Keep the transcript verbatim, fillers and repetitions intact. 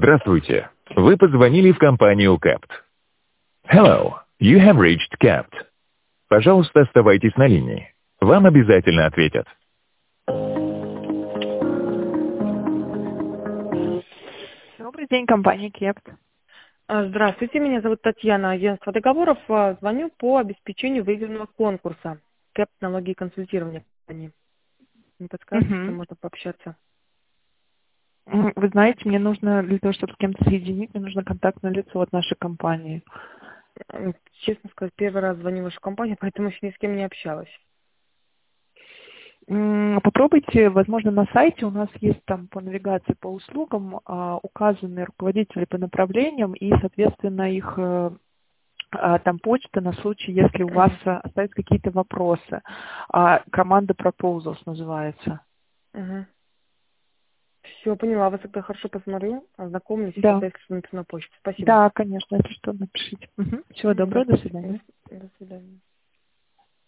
Здравствуйте. Вы позвонили в компанию кэпт. Hello, you have reached кэпт. Пожалуйста, оставайтесь на линии. Вам обязательно ответят. Добрый день, компания кэпт. Здравствуйте, меня зовут Татьяна, агентство договоров. Звоню по обеспечению выигранного конкурса. кэпт налоги и консультирование компании. Не подскажете, с кем можно пообщаться? Вы знаете, мне нужно, для того, чтобы с кем-то соединить, мне нужно контактное лицо от нашей компании. Честно сказать, первый раз звоню в вашу компанию, поэтому еще ни с кем не общалась. Попробуйте, возможно, на сайте у нас есть там по навигации, по услугам а, указаны руководители по направлениям и, соответственно, их а, там почта на случай, если у вас остаются какие-то вопросы. А, команда Proposals называется. Угу. Все, поняла. Вас тогда хорошо посмотрю, ознакомлюсь, Да. тогда если напишу на почту. Спасибо. Да, конечно, если что, напишите. Угу. Всего доброго, до свидания. До свидания.